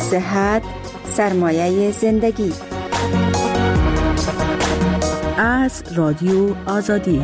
صحت سرمایه زندگی. از رادیو آزادی.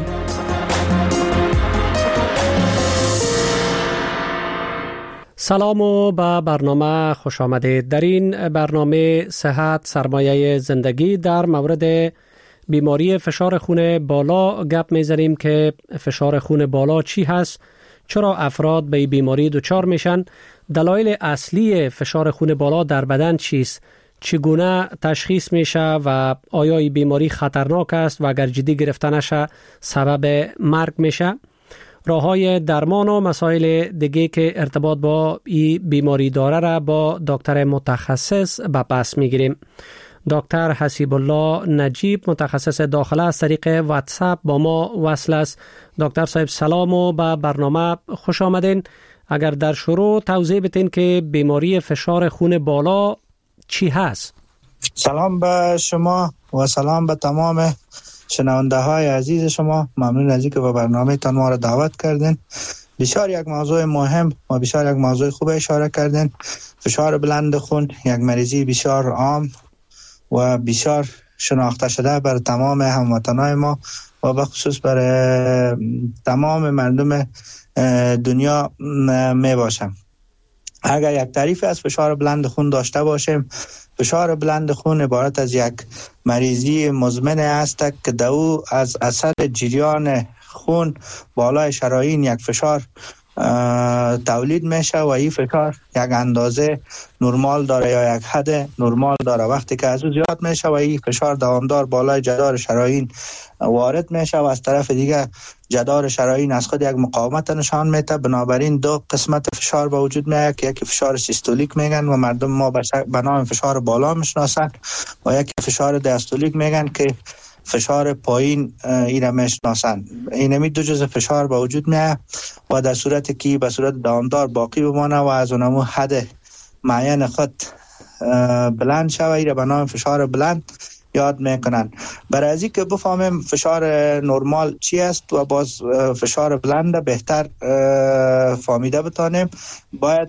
سلام و به برنامه خوش آمدید. در این برنامه صحت سرمایه زندگی در مورد بیماری فشار خون بالا گپ میزنیم که فشار خون بالا چی هست، چرا افراد به این بیماری دچار میشن، دلایل اصلی فشار خون بالا در بدن چیست، چگونه تشخیص میشه و آیا این بیماری خطرناک است و اگر جدی گرفته نشه سبب مرگ میشه، راههای درمان و مسائل دیگه که ارتباط با این بیماری داره را با دکتر متخصص به پس میگیریم. دکتر حسیب الله نجیب متخصص داخله از طریق واتساپ با ما وصل است. دکتر صاحب سلام و به برنامه خوش آمدین. اگر در شروع توضیح بدین که بیماری فشار خون بالا چی هست؟ سلام به شما و سلام به تمام شنونده های عزیز شما. ممنون از اینکه به برنامه تان ما را دعوت کردین. بسیار یک موضوع مهم و بسیار یک موضوع خوب اشاره کردین. فشار بلند خون یک مریضی بسیار عام و بسیار شناخته شده بر تمام هموطنان ما و به خصوص بر تمام مردم دنیا می باشم. اگر یک تعریف از فشار بلند خون داشته باشیم، فشار بلند خون عبارت از یک مریضی مزمن است که دو از اثر جریان خون بالای شرايين یک فشار تولید میشه و این فشار یک اندازه نرمال داره یا یک حد نرمال داره. وقتی که از او زیاد میشه و این فشار دوامدار بالای جدار شرايين وارد میشه و از طرف دیگه جدار شرايين از خود یک مقاومت نشان میده، بنابراین دو قسمت فشار به وجود میاد که یکی فشار سیستولیک میگن و مردم ما به نام فشار بالا میشناسن و یکی فشار دیاستولیک میگن که فشار پایین اینا میشناسن. اینمی دو جزء فشار به وجود میاد و در صورتی که به صورت دوامدار باقی بمانه و از اونمو حد معین خود بلند شوه، اینا به نام فشار بلند یاد میکنن. برای از اینکه بفهمیم فشار نرمال چی است و باز فشار بلند بهتر فهمیده بتانیم، باید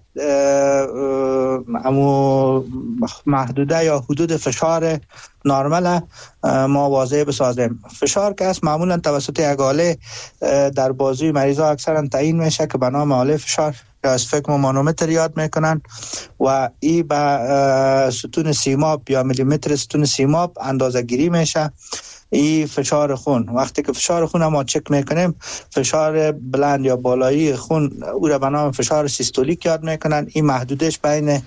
امو محدوده یا حدود فشار نرمال ما واضح بسازیم. فشار که است معمولا توسط یک آله در بازوی مریضا اکثرا تعیین میشه که به نام آله فشار یا اسفگمو مانومتر یاد میکنن و ای با ستون سیماب یا میلیمتر ستون سیماب اندازه گیری میشه. ای فشار خون، وقتی که فشار خون ما چک میکنیم، فشار بلند یا بالایی خون او را به نام فشار سیستولیک یاد میکنن. این محدودش بین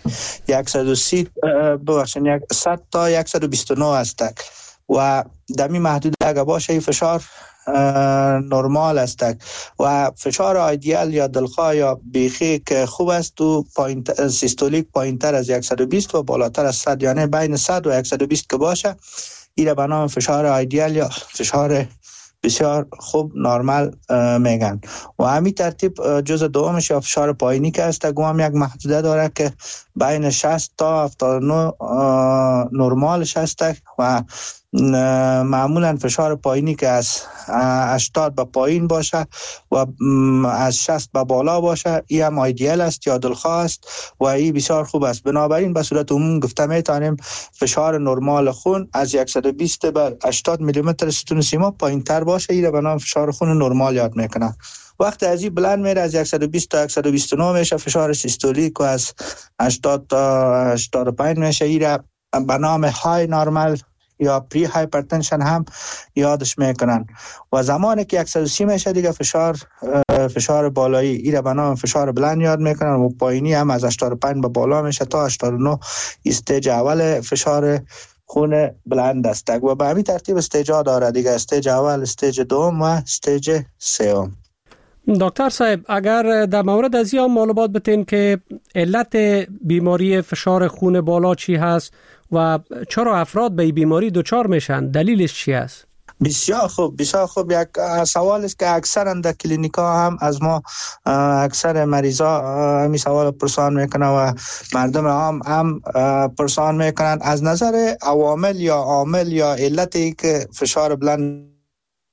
100 تا 129 است و دمی محدود اگه باشه این فشار نرمال است و فشار آیدیال یا دلخواه یا بیخی که خوب است و سیستولیک پایین تر از 120 و بالاتر از 100، یعنی بین 100 و 120 که باشه این به نام فشار آیدیال یا فشار بسیار خوب نرمال میگن. و همین ترتیب جزء دومش یا فشار پایینی که است هم یک محدوده داره که بین 60 تا 79 نرمالش است و معمولا فشار پایینی که از 80 به پایین باشه و از 60 به بالا باشه این هم ایدئال است یا دلخواه است و این بسیار خوب است. بنابراین به صورت عموم گفته میتونیم فشار نرمال خون از 120 به 80 میلیمتر ستون سیماب پایین تر باشه، این به نام فشار خون نرمال یاد میکنن. وقتی از این بلند میره از 120 تا 129 میشه فشار سیستولیک و از 80 تا 85 میشه، این به نام های نرمال یا پری هایپرتنشن هم یادش میکنن. و زمانی که 130 میشه دیگه فشار بالایی این به نام فشار بلند یاد میکنن و پایینی هم از 85 به بالا میشه تا 89 استیج اول فشار خون بلند است و به همین ترتیب استیج ها داره دیگه، استیج اول، استیج دوم و استیج سوم. دکتر صاحب اگر در مورد از این معلومات بتین که علت بیماری فشار خون بالا چی هست و چرا افراد به این بیماری دچار میشن، دلیلش چی است؟ بسیار خوب. یک سوال است که اکثرا در کلینیکا هم از ما اکثر مریضا همین سوال پرسان میکنن و مردم هم پرسان میکنن از نظر عوامل یا عامل یا علتی که فشار بلند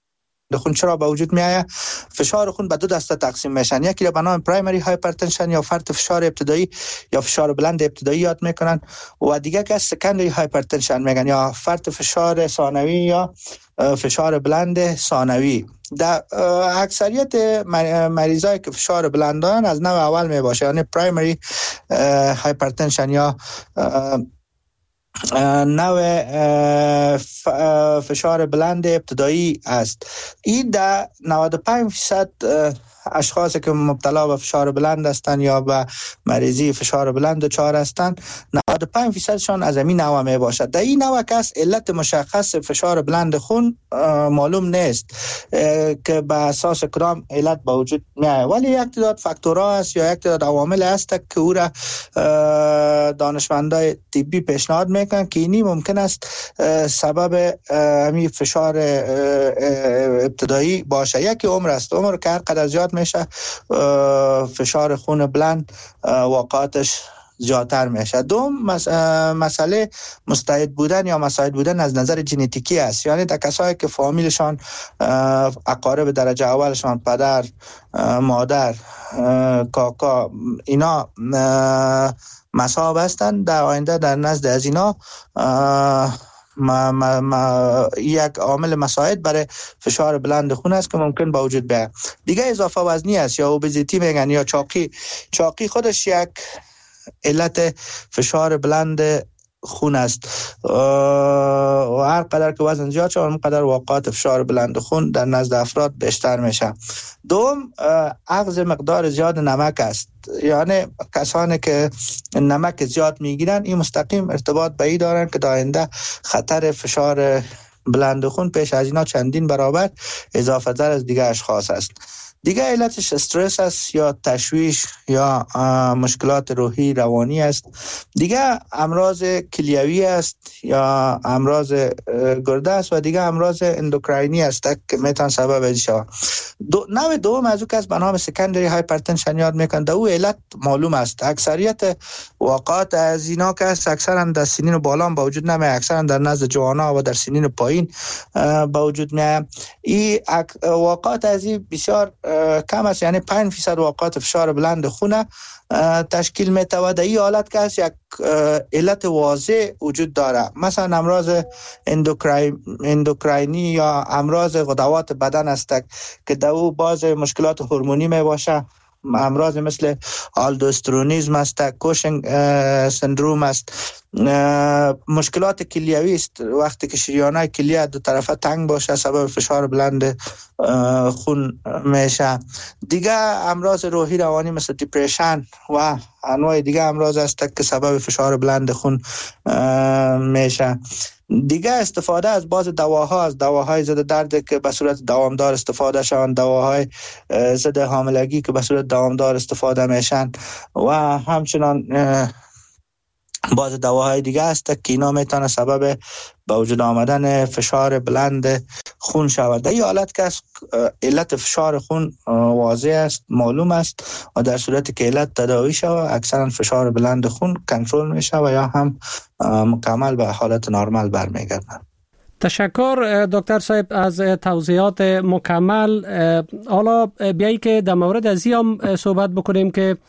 خون چرا به وجود میآید؟ فشار خون به دو دسته تقسیم میشن. یکی را به نام پرایمری هایپرتنشن یا فرط فشار ابتدایی یا فشار بلند ابتدایی یاد میکنن و دیگه که سکندری هایپرتنشن میگن یا فرط فشار ثانوی یا فشار بلند ثانوی. در اکثریت مریضایی که فشار بلند دارن از نوع اول می باشه، یعنی پرایمری هایپرتنشن یا نوع فشار بلند ابتدایی است. این در 95% اشخاصی که مبتلا به فشار بلند هستند یا به مریضی فشار بلند دچار هستند 95% شان از این نوع می باشد. در این نوع کس علت مشخص فشار بلند خون معلوم نیست که به اساس کدام علت به وجود می آید، ولی یک تعداد فاکتورها است یا یک تعداد عوامل است که او را دانشمندای طبی پیشنهاد میکنن که اینی ممکن است سبب همین فشار ابتدایی باشه. یکی عمر است. عمر که هر قدر زیاد میشه فشار خون بلند واقعاتش زیادتر میشه. دوم مسئله مستعد بودن یا مساعد بودن از نظر ژنتیکی است، یعنی در کسایی که فامیلشان اقارب درجه اولشان پدر مادر کاکا اینا مصاب هستند، در آینده در نزد از اینا یک عامل مساعد برای فشار بلند خون است که ممکن با وجود بیاید. دیگه اضافه وزنی است یا اوبزیتی میگن یا چاقی خودش یک علت فشار بلند خون است و هر قدر که وزن زیاد شد اون قدر واقعات فشار بلند خون در نزد افراد بیشتر میشه. دوم اخذ مقدار زیاد نمک است، یعنی کسانی که نمک زیاد میگیرن این مستقیم ارتباط به این دارن که در آینده خطر فشار بلند خون پیش از اینا چندین برابر اضافه تر از دیگه اشخاص است. دیگه علتش استرس است یا تشویش یا مشکلات روحی روانی است. دیگه امراض کلیوی است یا امراض گرده است و دیگه امراض اندوکراینی است که میتونه سبب این شود. نوع دوم از او کس به نام سکندری هایپرتنشن یاد میکنه. در او علت معلوم است. اکثریت واقعات از اینا که اکثرا در سنین بالا با وجود نمیاد، اکثرا در نزد جوانا و در سنین پایین با وجود میاد. این واقعات از این بسیار کم است، یعنی 5% واقعات فشار بلند خون تشکیل میتونه. در این حالت که یک علت واضح وجود داره، مثلا امراض اندوکراینی یا امراض غدوات بدن است که در او باز مشکلات هورمونی می باشه، امراض مثل آلدوسترونیزم است، کوشنگ سندروم است، مشکلات کلیوی است، وقتی که شریانای کلیه دو طرفه تنگ باشه سبب فشار بلند خون میشه. دیگه امراض روحی روانی مثل دیپریشن و انواع دیگه امراض است که سبب فشار بلند خون میشه. دیگه استفاده از بعض دواها، از دواهای ضد درد که به صورت دوامدار استفاده شوند، دواهای ضد حاملگی که به صورت دوامدار استفاده میشن و همچنان بعض دواهای دیگه است که اینا میتونه سبب به وجود آمدن فشار بلند خون شود. در این حالت که علت فشار خون واضح است، معلوم است و در صورتی که علت تداوی شود اکثرا فشار بلند خون کنترل میشه و یا هم مکمل به حالت نرمال برمیگردد. تشکر دکتر صاحب از توضیحات مکمل. حالا بیایی که در مورد از هم صحبت بکنیم که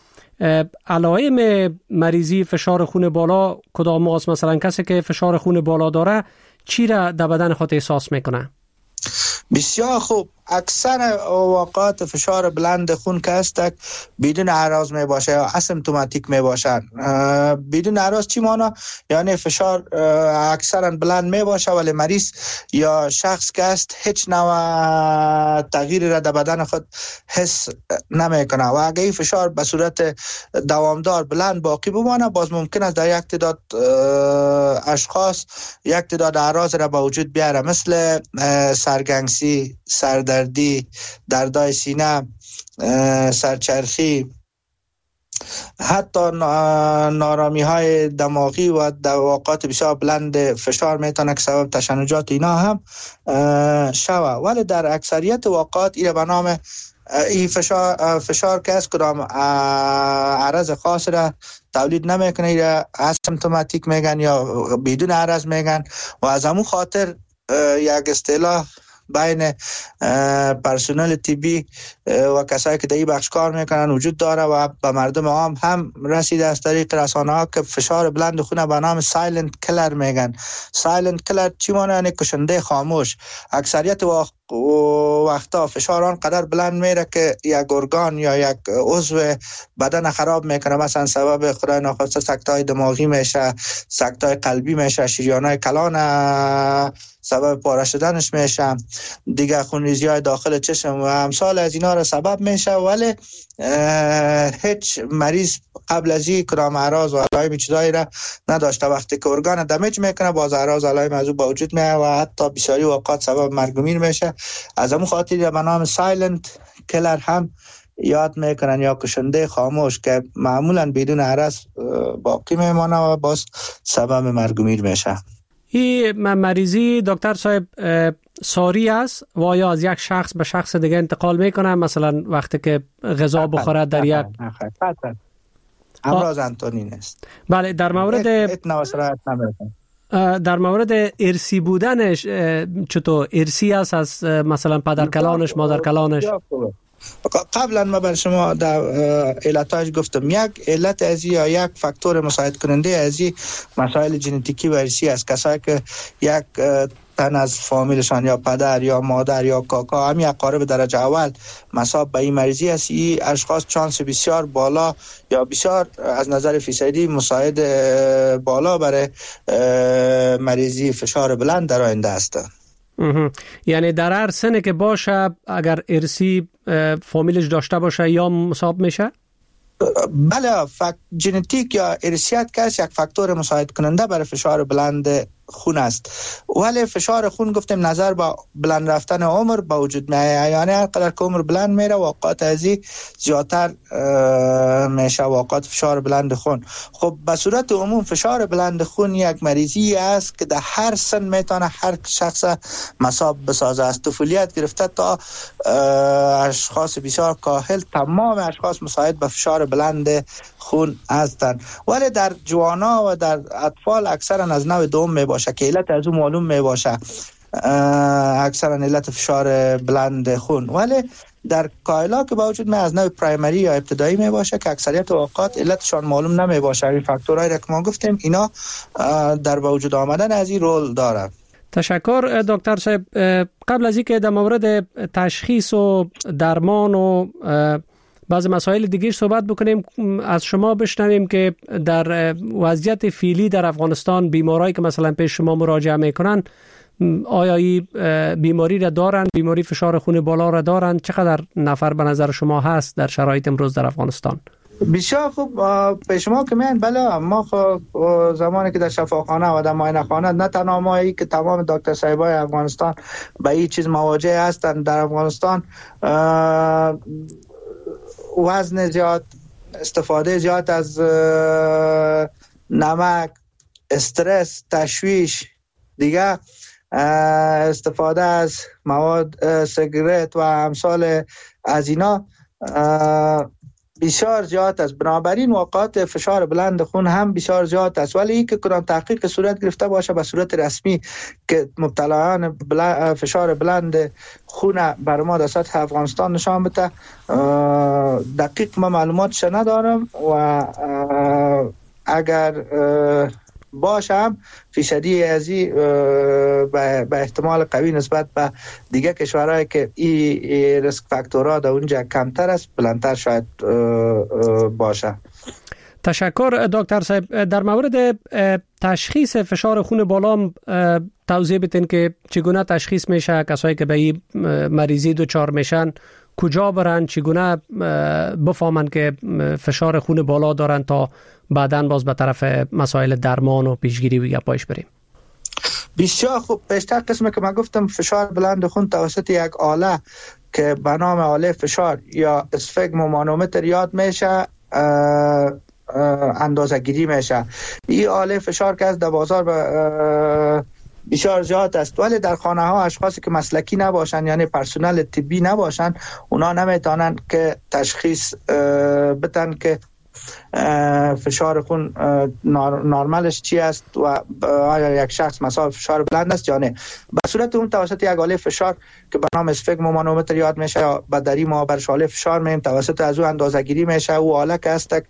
علائم مریضی فشار خون بالا کدام است؟ مثلا کسی که فشار خون بالا داره چی را در بدن خود احساس میکنه؟ بسیار خوب. اکثر واقعات فشار بلند خون که هست بدون اعراض می باشه یا اسیمپتوماتیک می باشن. بدون اعراض چی مانا؟ یعنی فشار اکثرا بلند می باشه ولی مریض یا شخص که هست هیچ نوع تغییری را در بدن خود حس نمی کنه و اگه این فشار به صورت دوامدار بلند باقی بمانه باز ممکن است در یک تعداد اشخاص یک تعداد اعراض را به وجود بیاره، مثل سرگنگسی، سردردی، دردای سینه، سرچرخی، حتی نارامی های دماغی و در واقعات بسیار بلند فشار میتونه که سبب تشنجات اینا هم شوه. ولی در اکثریت واقعات این به نام این فشار که از کدام عرض خاص را تولید نمیکنه، این را اسیمپتوماتیک میگن یا بدون عرض میگن و از همون خاطر یک اصطلاح بین پرسنل طبی و کسایی که در این بخش کار میکنن وجود داره و به مردم عام هم رسیده از طریق رسانه‌ها که فشار بلند خون به نام سایلنت کلر میگن. سایلنت کلر چی معنی؟ یعنی کشنده خاموش. اکثریت وقتا فشار آن قدر بلند میره که یک ارگان یا یک عضو بدن خراب میکنه، مثلا سبب خدای ناخواسته سکته‌های دماغی میشه، سکته‌های قلبی میشه، شریان‌های کلان سبب پاره شدنش میشه، دیگه خونریزی‌های داخل چشم و امثال از اینا را سبب میشه. ولی هیچ مریض قبل از این کدام اعراض و علائم چیزایی را نداشته. وقتی که ارگان دمیج میکنه باز اعراض علائم از او به وجود میاد و حتی بسیاری اوقات سبب مرگ و میر میشه. از همون خاطر به نام سایلنت کلر هم یاد میکنن یا کشنده خاموش که معمولا بدون عرض باقی میمانه و باز سبب مرگ و میر میشه. این مریضی دکتر صاحب ساری است و یا از یک شخص به شخص دیگه انتقال میکنه؟ مثلا وقتی که غذا بخورد در یک امراض انتونین است. بله، در مورد ارسی بودنش چطور؟ ارسی است از مثلا پدر کلانش، مادر کلانش؟ قبلا ما بر شما در علتاش گفتم. یک علت از یا یک فاکتور مساعد کننده از مسائل ژنتیکی و ارثی است. کسایی که یک تن از فامیلشان یا پدر یا مادر یا کاکا هم یک قارب درجه اول مصاب به این مریضی است، این اشخاص چانس بسیار بالا یا بسیار از نظر فیصدی مساعد بالا برای مریضی فشار بلند در آینده هستند. یعنی در هر سنی که باشه اگر ارثی فامیلش داشته باشه یا مصاب میشه؟ بله، ژنتیک یا ارثیت که یک فاکتور مساعد کننده برای فشار بلند خون است. ولی فشار خون گفتیم نظر با بلند رفتن عمر با وجود میاد، یعنی هر قدر که عمر بلند میره اوقات ازی زیادتر میشه اوقات فشار بلند خون. خب به صورت عموم فشار بلند خون یک مریضی است که در هر سن میتونه هر شخص مصاب بسازه، از طفولیت گرفته تا اشخاص بسیار کاهل، تمام اشخاص مساعد به فشار بلند خون هستند. ولی در جوانا و در اطفال اکثرا از نوع دوم می باشه که علت از اون معلوم می باشه، اکثرا علت فشار بلند خون. ولی در کایلا که با وجود از نوع پرایمری یا ابتدایی می باشه که اکثریت اوقات علتشان معلوم نمی باشه. این فاکتورهایی که ما گفتیم اینا در با وجود آمدن از این رول داره. تشکر دکتر صاحب. قبل از اینکه در مورد تشخیص و درمان و بعض مسائل دیگه صحبت بکنیم، از شما بشنویم که در وضعیت فعلی در افغانستان بیمارایی که مثلا پیش شما مراجعه میکنن آیا این بیماری را دارن؟ بیماری فشار خون بالا را دارن؟ چقدر نفر به نظر شما هست در شرایط امروز در افغانستان؟ بسیار خوب. پیش ما که میان بله، ما زمانی که در شفاخانه و در معاینه خانه نه تنها مایی که تمام دکتر صاحبای افغانستان به این چیز مواجه هستند. در افغانستان وزن زیاد، استفاده زیاد از نمک، استرس، تشویش، دیگه استفاده از مواد سیگارت و امثال از اینا بسیار زیاد است. بنابراین اوقات فشار بلند خون هم بسیار زیاد است. ولی که کدام تحقیق صورت گرفته باشه به صورت رسمی که مبتلایان فشار بلند خون بر ما در سطح افغانستان نشان بده، دقیق ما معلوماتش ندارم و اگر باشم فیصدی ازی به احتمال قوی نسبت به دیگه کشورهایی که این ریسک فاکتورها در اونجا کمتر است بلندتر شاید باشه. تشکر دکتر صاحب. در مورد تشخیص فشار خون بالا توضیح بدین که چگونه تشخیص میشه؟ کسایی که به این مریضی دچار میشن کجا برن؟ چگونه بفهمن که فشار خون بالا دارن تا بعداً باز به طرف مسائل درمان و پیشگیری و گپایش بریم؟ بسیار خوب. پیشتر قسمی که من گفتم فشار بلند خون توسط یک آله که به نام آله فشار یا اسفگمومانومتر یاد میشه اندازه گیری میشه. این آله فشار که از در بازار بسیار زیاد است، ولی در خانه ها اشخاصی که مسلکی نباشن یعنی پرسنل طبی نباشن اونا نمیتونن که تشخیص بدن که فشار خون نرمالش چی است و آیا یک شخص مثلا فشار بلند است یا نه. به صورت اون توسط یک آله فشار که به نام اسفگمومانومتر یاد میشه یا بدری ما برش آله فشار میم، توسط از او اندازه‌گیری میشه. او آله که است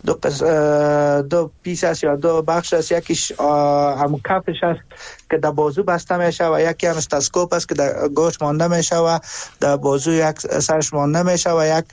دو پیس است یا دو بخش است، یکیش هم کفش است که در بازو بسته میشه و یکی هم استاسکوپ است که در گوش مانده میشه و در بازو یک سرش مانده میشه و یک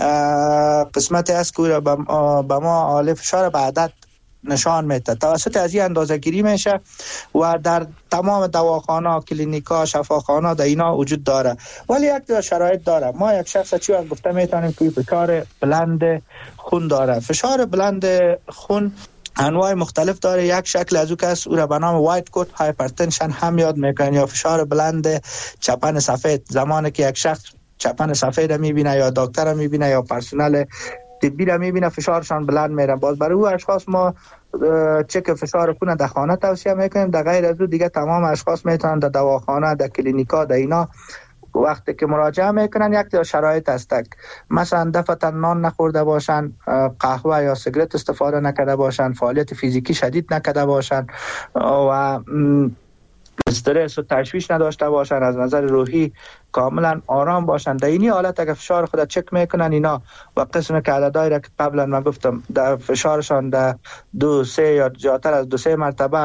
قسمتی است که به ما آله فشار به عدد نشان میده. توسط از این اندازه گیری میشه و در تمام دواخانه، کلینیکا، شفاخانه در اینا وجود داره. ولی یک شرایط داره. ما یک شخص چی گفته میتونیم که فشار بلند خون داره. فشار بلند خون انواع مختلف داره. یک شکل از او که است او را به نام وایت کوت هایپرتنشن هم یاد میکنن یا فشار بلند چپن سفید. زمانی که یک شخص چپن سفید را میبینه یا دکتر را میبینه یا پرسنل طبی را میبینه فشارشان بلند میره. باز برای او اشخاص ما چک فشار خون در خانه توصیه میکنیم. در غیر از او دیگه تمام اشخاص میتونن در دواخانه، در کلینیکا، در اینا وقتی که مراجعه میکنن یک تا شرایط است، مثلا دفعتا نان نخورده باشن، قهوه یا سیگرت استفاده نکرده باشن، فعالیت فیزیکی شدید نکرده باشن و استرس و تشویش نداشته باشن، از نظر روحی کاملا آرام باشن. در اینی حالت اگه فشار خود چک میکنن اینا و قسم که عددهایی را که قبلا من گفتم در فشارشان در 2-3 یا جاتر از 2-3 مرتبه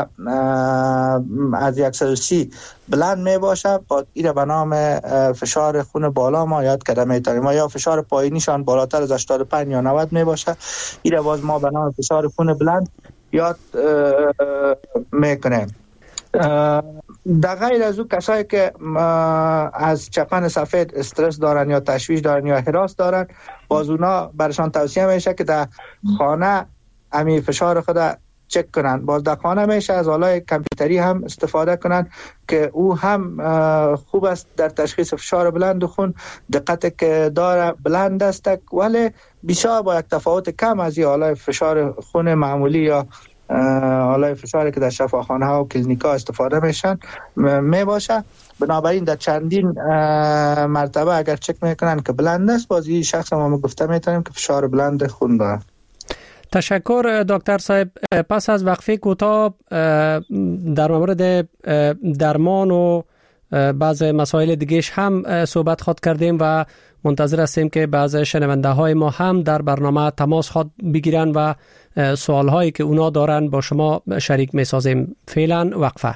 از 130 بلند می باشه، با این به نام فشار خون بالا ما یاد کرده میتونیم. ما یا فشار پایینیشان بالاتر از 85 یا 90 می باشه، این باز ما به نام فشار خون بلند یاد میکنیم. در غیر از او کسایی که از چپن سفید استرس دارن یا تشویش دارن یا هراس دارن، باز اونا برشان توصیه میشه که در خانه امی فشار خود چک کنن. باز در خانه میشه از آلای کامپیوتری هم استفاده کنن که او هم خوب است در تشخیص فشار بلند خون. دقت که داره بلند است ولی بیشتر با یک تفاوت کم از این آلای فشار خون معمولی یا آلای فشاری که در شفاخانه ها و کلینیکا استفاده میشن می باشه. بنابراین در چندین مرتبه اگر چک میکنن که بلند است، باز این شخص ما گفته میتونیم که فشار بلند خون داره. تشکر دکتر صاحب. پس از وقفه کوتاه در مورد درمان و بعض مسائل دیگهش هم صحبت خود کردیم و منتظر هستیم که بعض شنونده های ما هم در برنامه تماس خود بگیرن و سوال هایی که اونا دارن با شما شریک می سازیم. فعلا وقفه.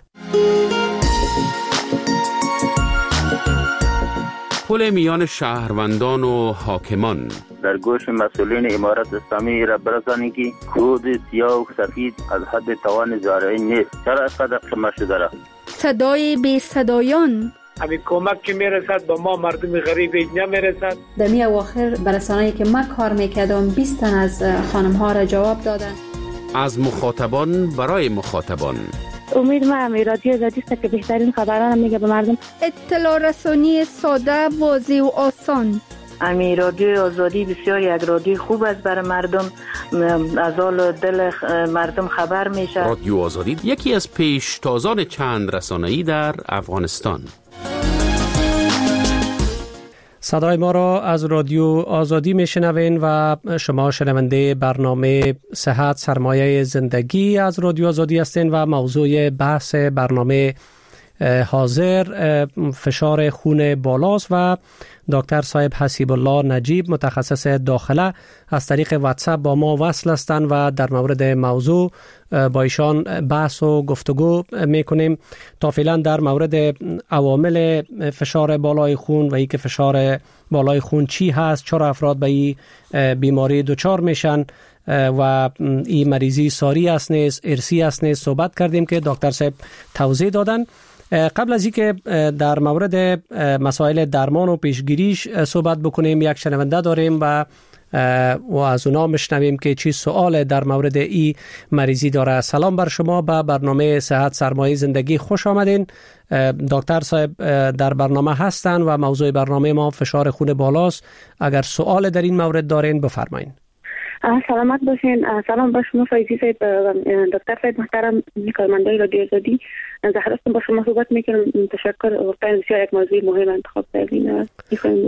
پل میان شهروندان و حاکمان در گوش مسئولین امارت اسلامی را برسانید که کود سیاه و سفید از حد توان زارعی نیست. چرا اینقدر قیمت شده را؟ صدای بی صدایان همین کمک که میرسد با ما مردم غریب نمیرسد. در می اواخر برسانه‌ای که من کار میکردم 20 تن از خانم ها را جواب دادن. از مخاطبان برای مخاطبان. امید ما رادیو آزادی است که بهترین خبران میگه به مردم. اطلاع رسانی ساده، واضح و آسان. امی رادیو آزادی بسیار یک رادیو خوب است برای مردم، از حال دل مردم خبر میشه. رادیو آزادی یکی از پیشتازان چند رسانه‌ای در افغانستان. صدای ما را از رادیو آزادی میشنوین و شما شنونده برنامه صحت سرمایه زندگی از رادیو آزادی هستین و موضوع بحث برنامه حاضر فشار خون بالاست و دکتر صاحب حسیب الله نجیب متخصص داخله از طریق واتساپ با ما وصل هستند و در مورد موضوع با ایشان بحث و گفتگو میکنیم. تا فعلا در مورد عوامل فشار بالای خون و اینکه فشار بالای خون چی هست، چرا افراد به این بیماری دچار میشن و این مریضی ساری است نیست، ارثی است نیست صحبت کردیم که دکتر صاحب توضیح دادن. قبل از اینکه در مورد مسائل درمان و پیشگیریش صحبت بکنیم، یک شنونده داریم و از اونا مشنویم که چی سوال در مورد این مریضی داره. سلام بر شما، به برنامه صحت سرمایه زندگی خوش آمدین. دکتر صاحب در برنامه هستن و موضوع برنامه ما فشار خون بالاست. اگر سوال در این مورد دارین بفرمایین. سلامت باشین. سلام با شما فایزی صاحب، دکتر صاحب محترم، کارمندای رادیو آزادی. زهرستون با شما صحبت میکنم. تشکر، واقعا بسیار یک موضوع مهم انتخاب کردین. میخوایم بگوییم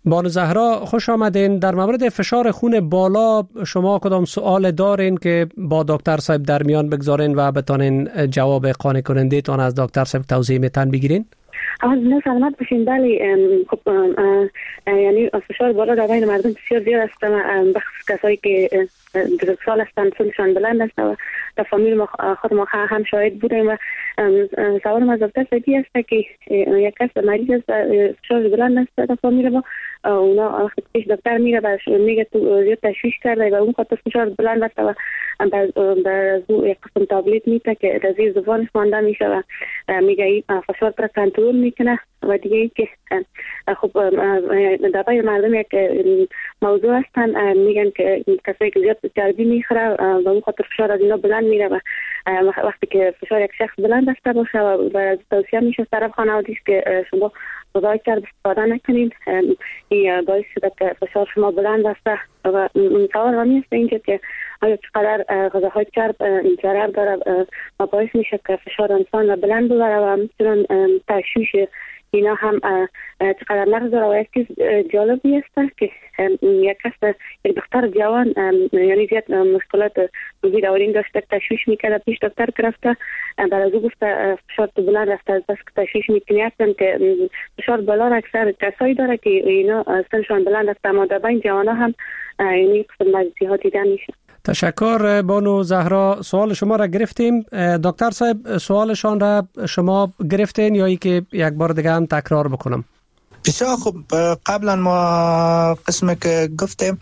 بانو زهرا خوش آمدین. در مورد فشار خون بالا شما کدام سوال دارین که با دکتر صاحب در میان بگذارین و بتانین جواب قانع کننده تان از دکتر صاحب توضیح میتن بگیرین؟ نه سلامت باشین. بله خب یعنی فشار بالا در بین مردم بسیار زیاد است، بخصوص کسایی که بزرگسال هستند، سنشان بلند است و در فامیل ما خود ما هم شاهد بودیم و سوال از دکتر صاحبی است که یک کس مریض است فشار بلند است در فامیل ما، اونا وقتی پیش دکتر میره و میگه تو زیاد تشویش کرده و اون خاطر فشار بلند است و بر او یک قسم تابلت میده که در زیر زبانش مانده میشه و میگه این فشار را کنترل میکنه. و دیگه ای که خب در بین مردم یک موضوع هستن، میگن که کسایی که زیاد چربی میخوره و اون خاطر فشار از اینا بلند میره و وقتی که فشار یک شخص بلند است باشه و توصیه میشه طرف خانوادگیش که شما غذای چرب استفاده نکنین، این باعث شده که فشار شما بلند است. و سوال همی است اینجا که آیا چقدر غذاهای چرب ضرر داره و باعث میشه که فشار انسان را بلند ببره و میتونن تشویش اینا هم چقدر نقص داره. و یک چیز جالبی است که یک دختر جوان یعنی زیاد مشکلات روزی دورین داشته، تشویش میکرده، پیش دکتر گرفته، بعد از او گفته فشار تو بلند است، از بس که تشویش میکنی هستن که فشار بالا را اکثر کسایی داره که اینا سنشان بلند است، اما در بین جوانا هم این قسم مریضی ها دیده میشه. تشکر بانو زهرا. سوال شما را گرفتیم. دکتر صاحب سوالشان را شما گرفتین یا ای که یک بار دیگه هم تکرار بکنم؟ بسیار خوب. قبلا ما قسمی که گفتیم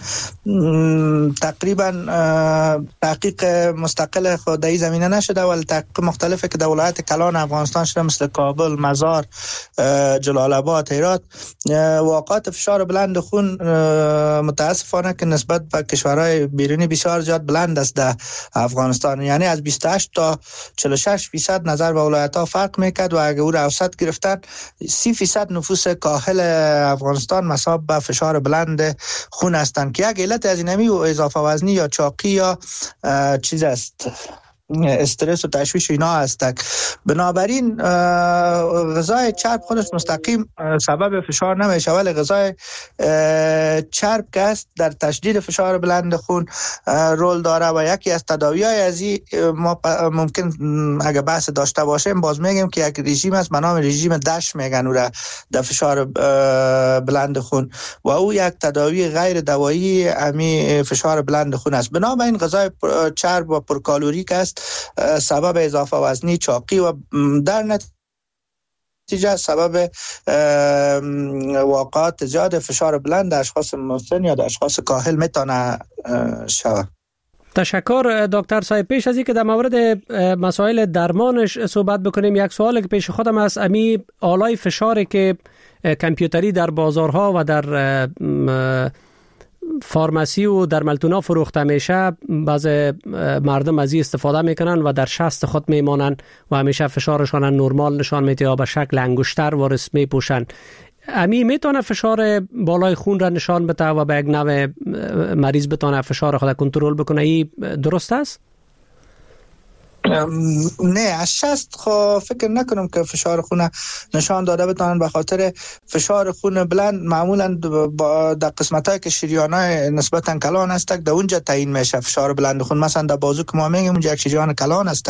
تقریبا تحقیق مستقل خود در زمینه نشده، ولی تحقیق مختلفی که در ولایت کلان افغانستان شده مثل کابل، مزار، جلال آباد، هرات، واقعات فشار بلند خون متاسفانه که نسبت به کشورهای بیرونی بسیار زیاد بلند است در افغانستان. یعنی از 28 تا 46% نظر به ولایت ها فرق میکرد و اگر او را اوسط گرفتن 30% نفوس کاهل افغانستان مصاب به فشار بلند خون هستند که یک علت از اینمی و اضافه وزنی یا چاقی یا چیز است، استرس و تشویش اینا هستند. بنابراین غذای چرب خودش مستقیم سبب فشار نمیشه، ولی غذای چرب که است در تشدید فشار بلند خون رول داره و یکی از تداوی‌های از این ما ممکن اگه بحث داشته باشیم باز میگیم که یک رژیم است به نام رژیم دش میگن او را در فشار بلند خون و او یک تداوی غیر دوایی امی فشار بلند خون است. بنابراین غذای چرب و پرکالوریک است سبب اضافه وزنی، چاقی و در نتیجه سبب واقعات زیاد فشار بلند در اشخاص مسن یا در اشخاص کاهل میتونه شود. تشکر دکتر صاحب. پیش از اینکه در مورد مسائل درمانش صحبت بکنیم، یک سوالی که پیش خودم است، امی آلای فشاری که کامپیوتری در بازارها و در فارماسی و در ملتونا فروخته میشه، بعض مردم از این استفاده میکنن و در شست خود میمانن و همیشه فشارشان نرمال نشان میده یا به شکل انگشتر وارث میپوشن. امی میتونه فشار بالای خون را نشان بده و به یک نوع مریض بتونه فشار خود کنترل بکنه. این درست است؟ نه، از 60 فکر نکنم که فشار خون نشان داده بتونن، به خاطر فشار خون بلند معمولا در قسمتایی که شریانای نسبتا کلان هست در اونجا تعیین میشه فشار بلند خون. مثلا در بازو که ما میگیم اونجا یک شریان کلان هست،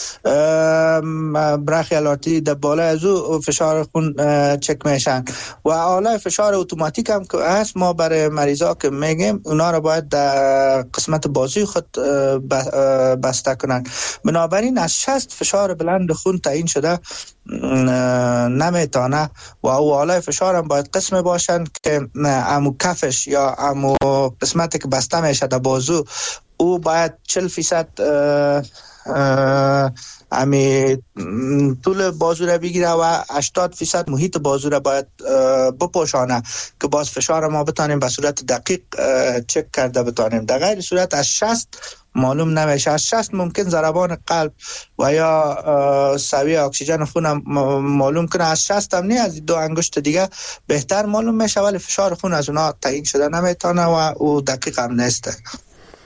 برخیال آرتری در بالا از او فشار خون چک میشن و آله فشار اتوماتیک هم که هست ما برای مریضا که میگیم اونا رو باید در قسمت بازوی خود بسته کنن. بنابراین از 60 فشار بلند خون تعیین شده نمیتونه و او آلای فشار هم باید قسم باشن که امو کفش یا امو قسمتی که بسته میشه در بازو او باید 40% امی طول بازو را بگیره و 80% محیط بازو را باید بپوشانه که باز فشار ما بتانیم به صورت دقیق چک کرده بتانیم. در غیر صورت از 60 معلوم نمیشه. از 60 ممکن ضربان قلب و یا سویه اکسیژن خون معلوم کنه، از 60 هم نه، از دو انگشت دیگه بهتر معلوم میشه، ولی فشار خون از اونا تعیین شده نمیتونه و او دقیق هم نیست.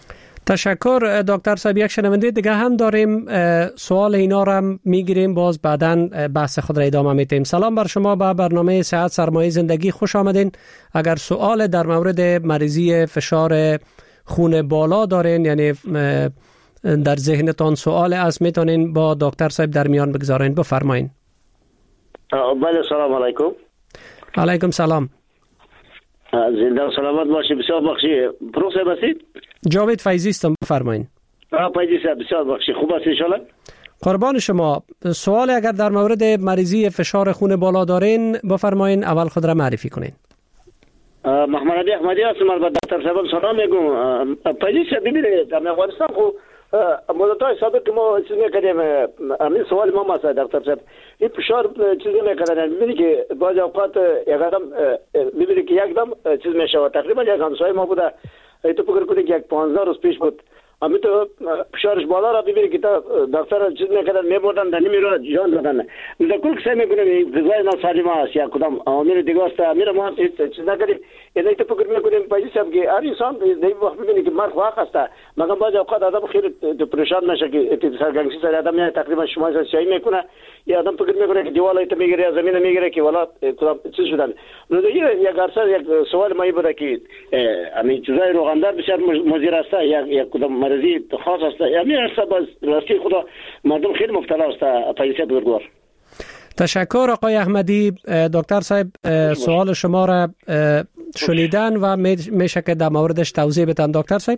تشکر دکتر صاحب. یک شنونده دیگه هم داریم، سوال اینا رو هم میگیریم، باز بعداً بحث خود را ادامه میتیم. سلام بر شما، به برنامه صحت سرمایه زندگی خوش آمدین. اگر سوال در مورد مریضی فشار خون بالا دارین، یعنی در ذهنتان سوال است، میتونین با دکتر صاحب در میان بگذارین. بفرمایین. بله، سلام علیکم. علیکم سلام. زنده و سلامت باشی. بسیار بخشی. پروفسور هستید؟ جاوید فیضی هستم، بفرمایین. فیضی صاحب بسیار بخشی. خوب است ان شاء الله؟ قربان شما. سوال اگر در مورد مریضی فشار خون بالا دارین بفرمایین، اول خود را معرفی کنین. محمد علی احمدی هستم. البته دکتر صاحب سلام میگم. فیضی صاحب ببینید در افغانستان خو مدت‌های سابق ما چیز می‌کردیم، همین سوال ما است دکتر صاحب. این فشار چیزی می‌کردن، می‌بینی که بعضی اوقات یک آدم می‌بینی که یکدم چیز میشه. تقریبا یک همسایه ما بوده، تو فکر کنید که 15 روز پیش بود، همین تو فشارش بالا را ببینی که دکتر چیز می‌کردن، می‌بردن در میرو جان دادن. در کل سعی می‌کنیم غذای ناسالم است یا کدام عوامل دیگه است، میره ما چیز نکنیم. یعنی تو فکر می‌کنیم فیضی صاحب که هر انسان در وقت می‌بینی که مرگ واقع است، مگر بعضی اوقات آدم خیلی پریشان نشه که سرگنگسی سر آدم تقریبا شما سعی می‌کنه، یا آدم فکر می‌کنه که دیوار تو می‌گیره یا زمین می‌گیره که والا کدام چیز شدن. نو یک عرصه یک سوال ما این بود که همین چیزای روغندار بسیار مضر است یا کدام مرضی خاص است، همین عرصه باز راستی خدا مردم خیلی مبتلا است. فیضی صاحب بزرگوار. تشکر آقای احمدی. دکتر صاحب سوال شما را شنیدن و میشه که در موردش توضیح بدن دکتر صاحب؟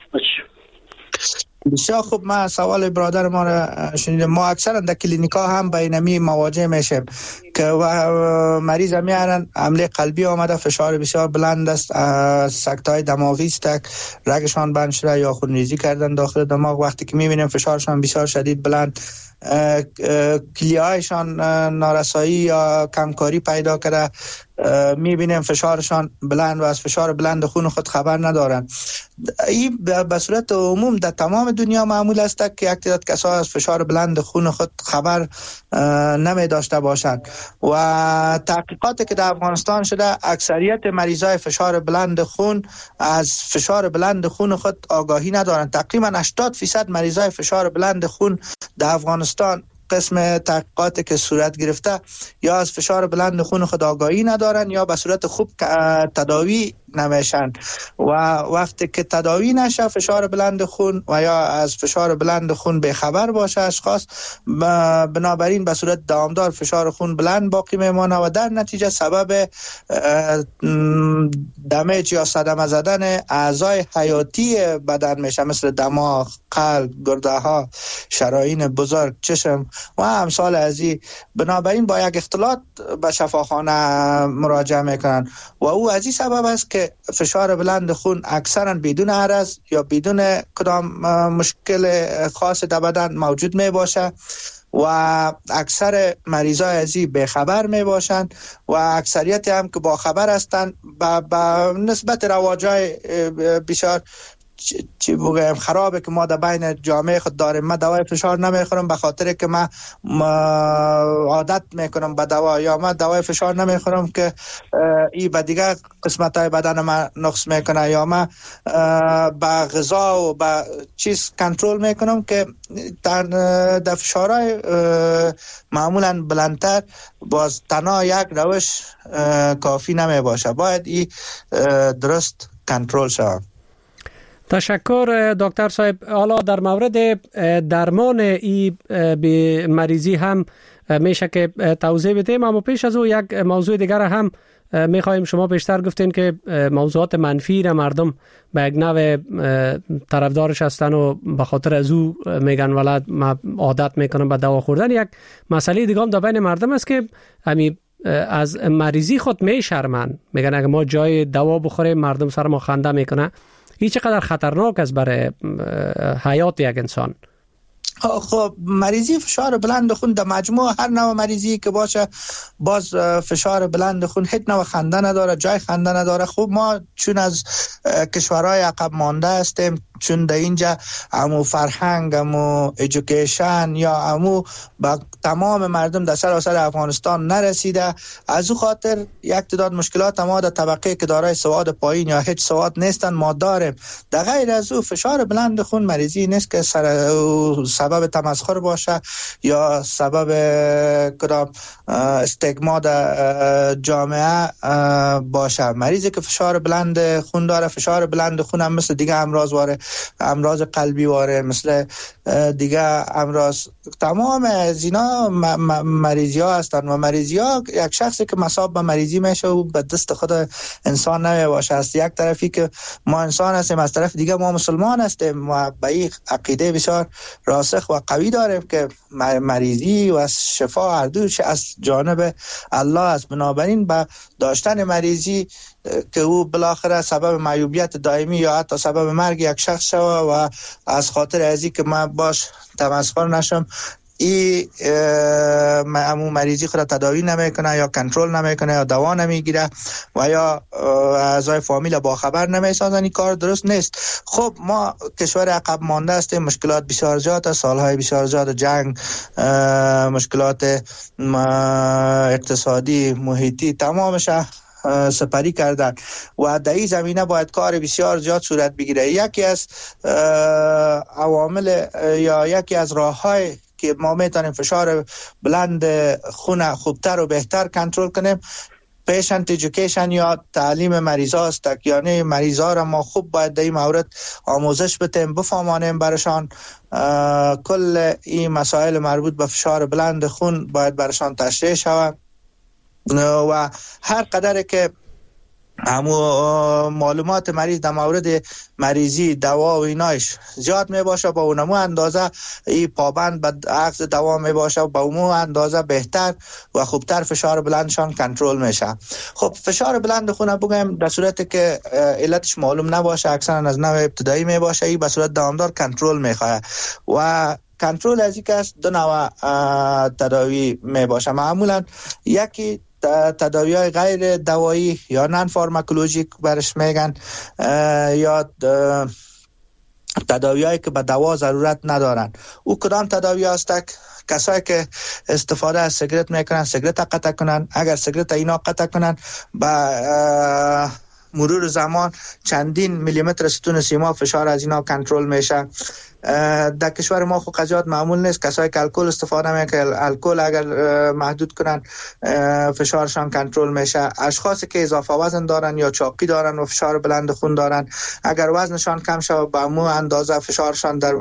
بسیار خوب. ما سوال برادر ما را شنیدم. ما اکثرا در کلینیکا هم با اینمی مواجه میشیم که مریض میارن حمله قلبی آمده، فشار بسیار بلند است، سکته‌های دماغی است، رگشان بند شده یا خونریزی کردن داخل دماغ. وقتی که میبینیم فشارشان بسیار شدید بلند، کلیه‌هایشان نارسایی یا کمکاری پیدا کرده، میبینیم فشارشان بلند و از فشار بلند خون خود خبر ندارن. این به صورت عموم در تمام دنیا معمول است که یک تعداد کسا از فشار بلند خون خود خبر نمی داشته باشند و تحقیقاتی که در افغانستان شده اکثریت مریضای فشار بلند خون از فشار بلند خون خود آگاهی ندارند. تقریبا 80% مریضای فشار بلند خون در افغانستان قسم تحقیقاتی که صورت گرفته یا از فشار بلند خون خود آگاهی ندارن یا به صورت خوب تداوی نمیشن و وقتی که تداوی نشه فشار بلند خون و یا از فشار بلند خون بخبر باشه اشخاص، بنابراین به صورت دوامدار فشار خون بلند باقی میمانه و در نتیجه سبب دمیج یا صدمه زدن اعضای حیاتی بدن میشه، مثل دماغ، قلب، گرده ها، شرايين بزرگ، چشم و امثال از این. بنابراین با یک اختلاط به شفاخانه مراجعه میکنن و او از این سبب است که فشار بلند خون اکثرا بدون عرض یا بدون کدام مشکل خاص در بدن موجود می باشه و اکثر مریضای از این بخبر می باشند و اکثریت هم که با خبر هستند با نسبت رواجای بسیار چی بگم خرابه که ما در بین جامعه خود داریم. من دوای فشار نمیخورم به خاطر که من عادت میکنم به دوا، یا من دوای فشار نمیخورم که این به دیگه قسمت های بدن من نقص میکنه، یا من به غذا و به چیز کنترل میکنم که در فشارهای معمولا بلندتر باز تنها یک روش کافی نمی باشه، باید این درست کنترل شود. تشکر دکتر صاحب. حالا در مورد درمان این مریضی هم میشه که توضیح بدیم، اما پیش از او یک موضوع دیگر هم میخوایم. شما بیشتر گفتین که موضوعات منفی را مردم به یک نوع طرفدارش هستن و به خاطر از او میگن ولد ما عادت میکنم به دوا خوردن. یک مسئله دیگه هم در بین مردم است که همین از مریضی خود میشرمن، میگن اگه ما جای دوا بخوریم مردم سر ما خنده میکنه. این چقدر خطرناک است برای حیات یک انسان؟ خب مریضی فشار بلند خون در مجموع هر نوع مریضی که باشه باز فشار بلند خون هیچ نوع خنده نداره، جای خنده نداره. خب ما چون از کشورهای عقب مانده هستیم، چون در اینجا امو فرهنگ، امو ایژوکیشن یا امو با تمام مردم در سراسر افغانستان نرسیده. از او خاطر یک تعداد مشکلات ما در طبقه که دارای سواد پایین یا هیچ سواد نیستن ما داریم. در غیر از او فشار بلند خون مریضی نیست که سبب تمسخر باشه یا سبب کدام استگما در جامعه باشه. مریضی که فشار بلند خون داره، فشار بلند خون هم مثل دیگه امراض قلبی واره، مثل دیگه امراض، تمام از اینا مریضی ها هستن. و مریضی ها یک شخصی که مصاب به مریضی میشه و به دست خود انسان نمیباشه. از یک طرفی که ما انسان هستیم، از طرف دیگه ما مسلمان هستیم و به این عقیده بسیار راسخ و قوی داریم که مریضی و شفا هر دوش از جانب الله است. بنابراین با داشتن مریضی که او بالاخره سبب معیوبیت دائمی یا حتی سبب مرگ یک شخص شوه و از خاطر ازی که من باش تمسخر نشم، ای امو مریضی خود تداوی نمیکنه یا کنترل نمیکنه یا دوا نمیگیره و یا اعضای فامیل با خبر نمیسازن، این کار درست نیست. خب ما کشور عقب مانده هستیم، مشکلات بسیار زیاد، سالهای بسیار زیاد جنگ، مشکلات اقتصادی، محیطی، تمامش سپری کردن و در این زمینه باید کار بسیار زیاد صورت بگیره. یکی از عوامل یا یکی از راه‌های که ما میتونیم فشار بلند خون خوبتر و بهتر کنترل کنیم پیشنت ایژوکیشن یا تعلیم مریضا است. یعنی مریضا را ما خوب باید در این مورد آموزش بدیم، بفهمانیم برشان کل این مسائل مربوط به فشار بلند خون باید برشان تشریح شود و هر قدر که معلومات مریض در مورد مریضی، دوا و اینایش زیاد می باشه، با اونمو اندازه این پابند به اخذ دوا می باشه، با اونمو اندازه بهتر و خوبتر فشار بلندشان کنترل میشه. خب فشار بلند خون بگم در صورتی که علتش معلوم نباشه، اکثرا از نوع ابتدایی می باشه، این به صورت دوامدار کنترل میخواد و کنترل از یک است دو نوع تداوی می باشه. معمولا یکی تداوی‌های غیر دوایی یا نان فارماکولوژیک برش میگن، یا تداوی‌هایی که به دوا ضرورت ندارن. او کدام تداوی هست؟ کسایی که استفاده از سیگرت میکنن سیگرت قطع کنن. اگر سیگرت اینا قطع کنن با مرور زمان چندین میلیمتر ستون سیما فشار از اینا کنترل میشه. در کشور ما خود قضیات معمول نیست. کسایی که الکل استفاده میکنن، الکل اگر محدود کنن فشارشان کنترل میشه. اشخاصی که اضافه وزن دارن یا چاقی دارن و فشار بلند خون دارن، اگر وزنشان کم شود به مو اندازه فشارشان در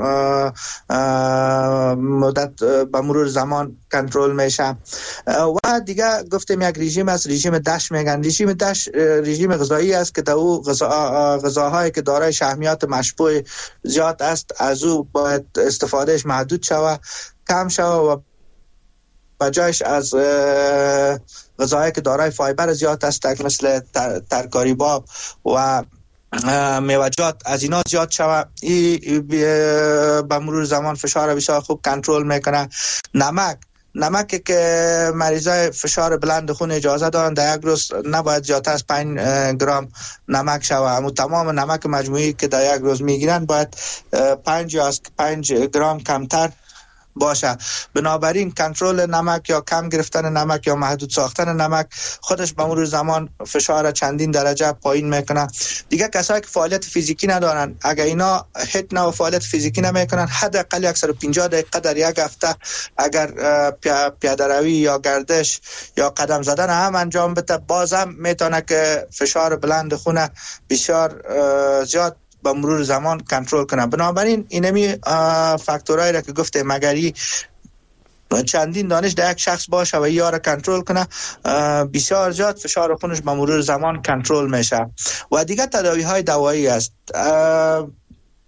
مدت به مرور زمان کنترل میشه. و دیگه گفتیم یک رژیم است، رژیم دش میگن. رژیم دش رژیم غذایی است که در او غذاهایی که دارای شحمیات مشبوع زیاد است از او باید استفادهش محدود شود، کم شود و بجایش از غذاهایی که دارای فایبر زیاد است مثل ترکاری باب و میوه‌جات از اینا زیاد شود. این به مرور زمان فشار بسیار خوب کنترل میکنه. نمک که مریضای فشار بلند خون اجازه دارن در یک روز نباید زیادتر از 5 گرم نمک شود. اما تمام نمک مجموعی که در یک روز میگیرن باید 5 گرم کمتر باشه. بنابراین کنترل نمک یا کم گرفتن نمک یا محدود ساختن نمک خودش به مرور زمان فشار چندین درجه پایین میکنه. دیگه کسایی که فعالیت فیزیکی ندارن، اگر اینا هیچ نوع فعالیت فیزیکی نمیکنن، حداقل 150 دقیقه در یک هفته اگر پیاده روی یا گردش یا قدم زدن هم انجام بده، بازم میتونه که فشار بلند خون بسیار زیاد با مرور زمان کنترل کنه. بنابراین اینمی فاکتورایی را که گفتیم مگری چندین دانش در یک شخص باشه و یا را کنترل کنه، بسیار زیاد فشار خونش با مرور زمان کنترل میشه. و دیگه تداوی های دوایی است.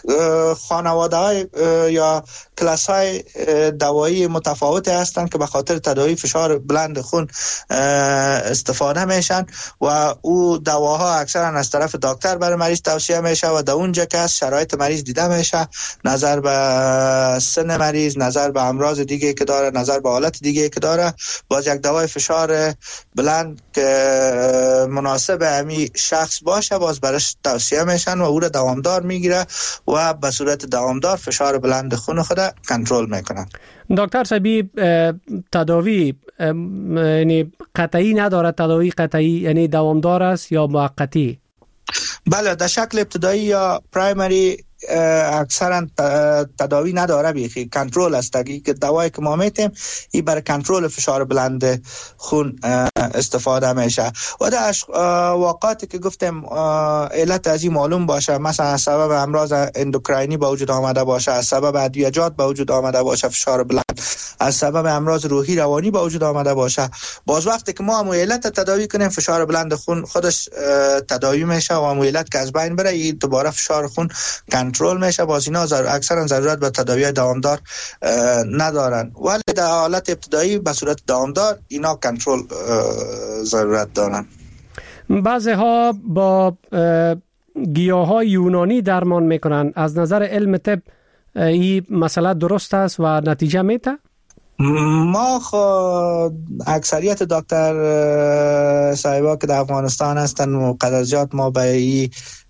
خانواده های یا کلاس های دوایی متفاوتی هستند که به خاطر تداوی فشار بلند خون استفاده میشن و او دواها اکثرا از طرف دکتر برای مریض توصیه میشه و در اونجا که شرایط مریض دیده میشه، نظر به سن مریض، نظر به امراض دیگه که داره، نظر به حالت دیگه که داره، باز یک دوای فشار بلند که مناسب همین شخص باشه باز برش توصیه میشن و او را دوامدار میگیره و به صورت دوامدار فشار بلند خون خود کنترل میکنن. دکتر صاحبی، تداوی یعنی قطعی نداره، تداوی قطعی یعنی دوامدار است یا موقتی؟ بله، در شکل ابتدایی یا پرایمری اکثرا تداوی نداره، بیخی کنترل است. که دوایی که ما میتیم این برای کنترل فشار بلند خون استفاده میشه و در واقعاتی که گفتیم علت از این معلوم باشه، مثلا از سبب امراض اندوکراینی به وجود آمده باشه، از سبب ادویه‌جات به وجود آمده باشه فشار بلند، از سبب امراض روحی روانی به وجود آمده باشه، باز وقتی که ما هم علت تداوی کنیم فشار بلند خون خودش تداوی میشه و هم علت که از بین بره، این دوباره فشار خون کنترل میشه. باز اینا اکثرا ضرورت به تداوی دوامدار ندارن، ولی در حالت ابتدایی به صورت دوامدار اینا کنترل ضرورت دارن. بعضی ها با گیاهای یونانی درمان میکنن. از نظر علم طب این مسئله درست است و نتیجه میده؟ ما اکثریت دکتر صاحبا که در افغانستان هستن مقدرجات ما به این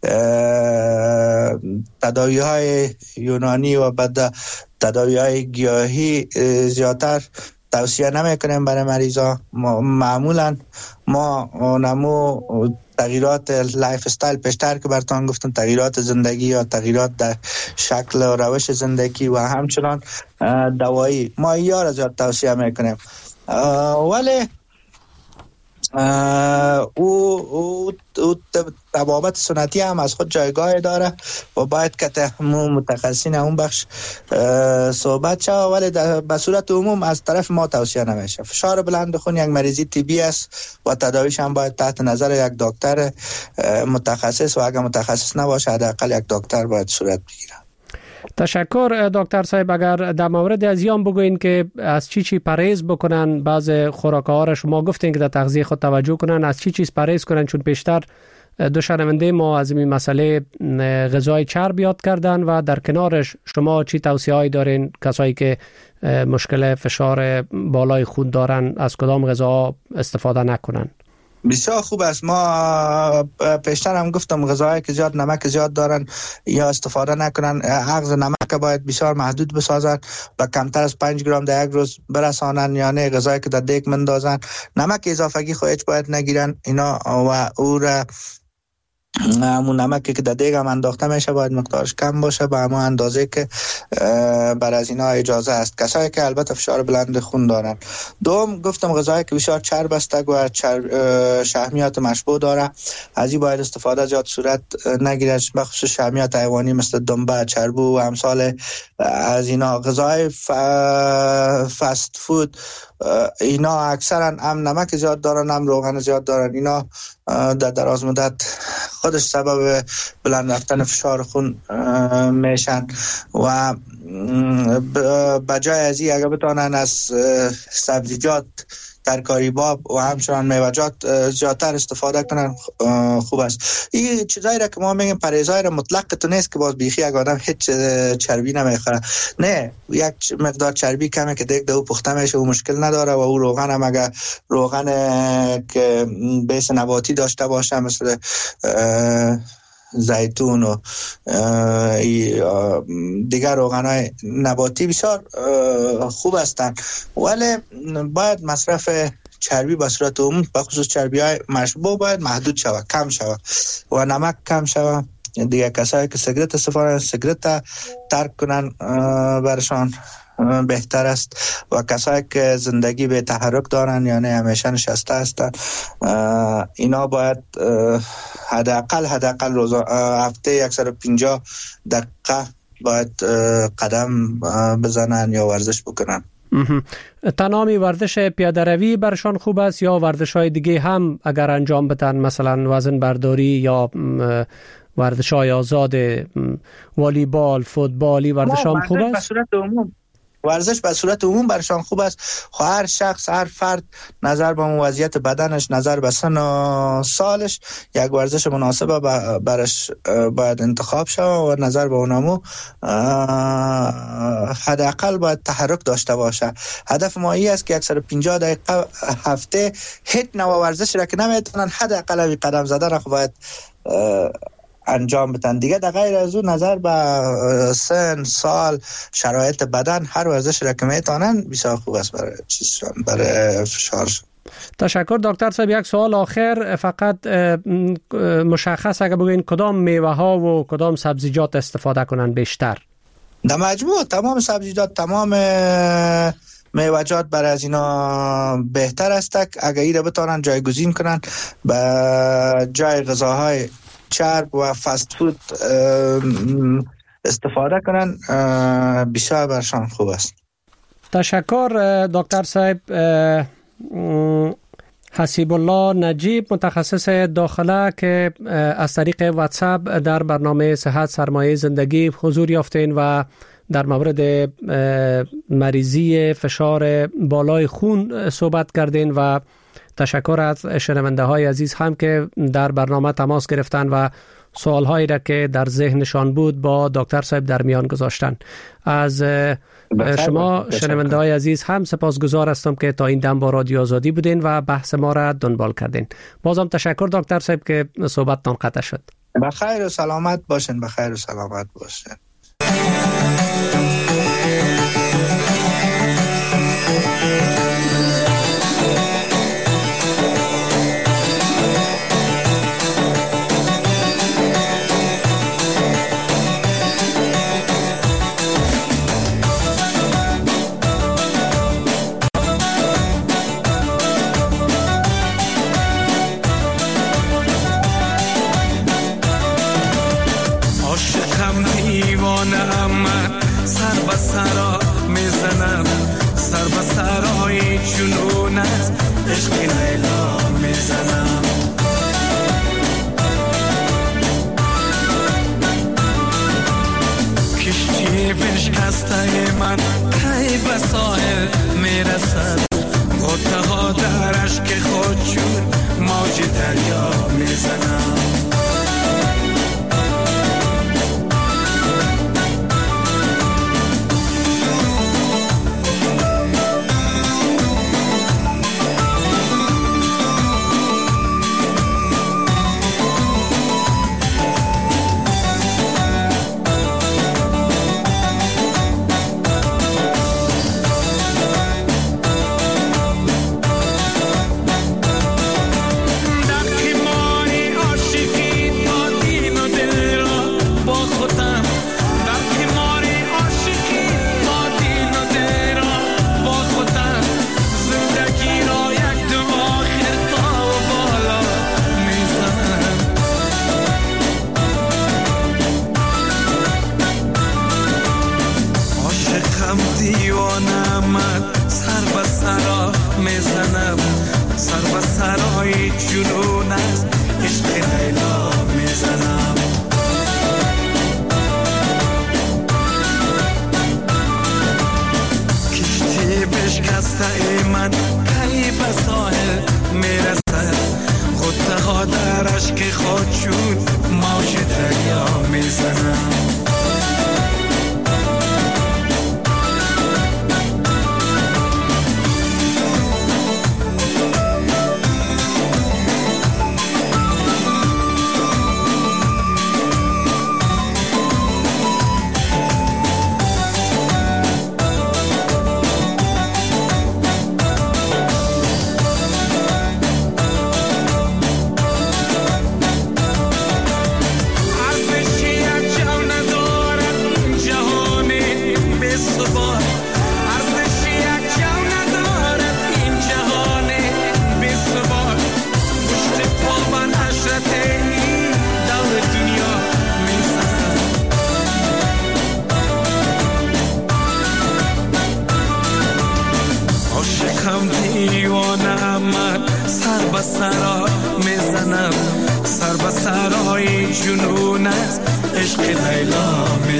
تداوی های یونانی و بعد تداوی های گیاهی زیادتر توصیه نمی کنیم برای مریضا. معمولا ما نمو تغییرات لایف استایل پیشتر که براتون گفتم، تغییرات زندگی یا تغییرات در شکل و روش زندگی و همچنان دوایی ما یا را زیاد توصیه میکنیم، ولی او طبابت سنتی هم از خود جایگاه داره و باید که متخصصین اون بخش صحبت شد، ولی به صورت عموم از طرف ما توصیه نمیشه. فشار بلند خون یک مریضی طبی است و تداویش هم باید تحت نظر یک دکتر متخصص و اگر متخصص نباشه حداقل یک دکتر باید صورت بگیره. تشکر دکتر صاحب. اگر در مورد ازیان بگوین که از چی پرهیز بکنن، بعض خوراک‌ها را شما گفتین که در تغذیه خود توجه کنن، از چی چیز پرهیز کنن؟ چون پیشتر دو شنونده ما از این مسئله غذای چرب یاد کردن و در کنارش شما چی توصیه‌ای دارین کسایی که مشکل فشار بالای خون دارن از کدام غذا استفاده نکنن؟ بسیار خوب است. ما پیشتر هم گفتم غذاهایی که زیاد نمک زیاد دارن یا استفاده نکنن. اخذ نمک باید بسیار محدود بسازن و کمتر از 5 گرم در یک روز برسانن، یعنی غذایی که در دیگ مندازن نمک اضافگی خو هیچ باید نگیرن اینا و او را همون نمکی که در دیگ هم انداخته میشه باید مقدارش کم باشه به همون اندازه که بر از اینا اجازه است. کسایی که البته فشار بلند خون دارن. دوم گفتم غذایی که بسیار چرب است و شحمیات مشبوع داره، از این باید استفاده زیاد صورت نگیره، بخصوص شحمیات حیوانی مثل دنبه، چربو و امثال از اینا. غذای فست فود اینا اکثرا هم نمک زیاد دارن هم روغن زیاد دارن، اینا در دراز مدت خودش سبب بلند رفتن فشار خون میشن و بجای از این اگر بتونن از سبزیجات، ترکاری باب و همچنان میوه‌جات زیادتر استفاده کنن خوب است. این چیزایی را که ما میگیم پرهیزای را مطلق تو نیست که باز بیخی یک آدم هیچ چربی نمیخوره، نه، یک مقدار چربی کمه که دیگه او پخته میشه و مشکل نداره و او روغن هم اگر روغن که بیس نباتی داشته باشه مثل زیتون و دیگر روغن‌های نباتی بسیار خوب هستند، ولی باید مصرف چربی به صورت عموم به خصوص چربی‌های مشبوع باید محدود شود، کم شود و نمک کم شود. دیگه کسایی که سیگرت استفاده سیگرت ترک کنن برشان بهتر است و کسایی که زندگی به تحرک دارن یعنی همیشه نشسته هستن اینا باید حداقل روز هفته 150 دقیقه باید قدم بزنن یا ورزش بکنن. تنها ورزش پیاده روی برشان خوب است یا ورزش های دیگه هم اگر انجام بدن، مثلا وزن برداری یا ورزش‌های آزاد والیبال، فوتبالی ورزش هم خوب است؟ ورزش به صورت عموم برشان خوب است. هر شخص، هر فرد نظر به وضعیت بدنش، نظر به سن و سالش یک ورزش مناسب برش باید انتخاب شود و نظر به اونمو حداقل باید تحرک داشته باشه. هدف ما این است که 150 دقیقه هفته هیچ نوع ورزش را که نمیتونن حداقل قدم زدن را باید انجام بدن. دیگه در غیر از اون نظر به سن، سال، شرایط بدن هر ورزش را که میتونن بسیار خوب است برای فشار. تشکر دکتر صاحب. یک سوال آخر فقط مشخص اگه بگوین کدام میوه ها و کدام سبزیجات استفاده کنن بیشتر؟ در مجموع تمام سبزیجات، تمام میوه‌جات برای از اینا بهتر است اگر ایره بتونن جایگزین کنن به جای غذاهای چرب و فست فود استفاده کنن، بسیار برشان خوب است. تشکر دکتر صاحب. حسیب الله نجیب، متخصص داخله که از طریق واتساپ در برنامه صحت سرمایه زندگی حضور یافتین و در مورد مریضی فشار بالای خون صحبت کردین و تشکر از شنونده های عزیز هم که در برنامه تماس گرفتن و سوال هایی را که در ذهنشان بود با دکتر صاحب در میان گذاشتن. از شما شنونده های عزیز هم سپاسگزار هستم که تا این دم با رادیو آزادی بودین و بحث ما را دنبال کردین. بازم تشکر دکتر صاحب که صحبتتان قطع شد. بخیر و سلامت باشین. بخیر و سلامت باشین. سرا میزنم سر به سرای جنون است، عشق لیلا میزنم. کشتی بشکسته من کی به ساحل میرسد، غوطه ها در اشک خود چون موج دریا میزنم.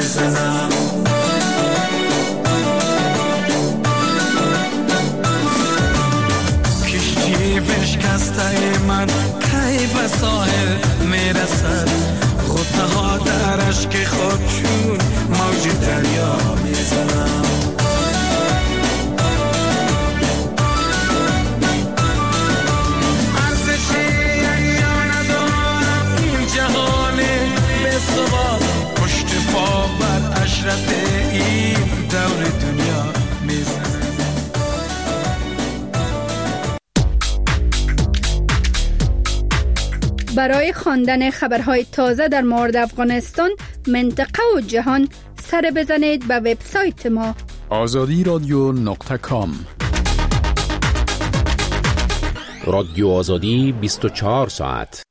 میزنم. کشتی بشکسته من کی به ساحل میرسد، غوطه ها در اشک خود چون موج دریا میزنم. پشت پا بر اشرف این دور دنیا میزنه. برای خواندن خبرهای تازه در مورد افغانستان، منطقه و جهان، سر بزنید به وبسایت ما azadiradio.com. رادیو آزادی 24 ساعت.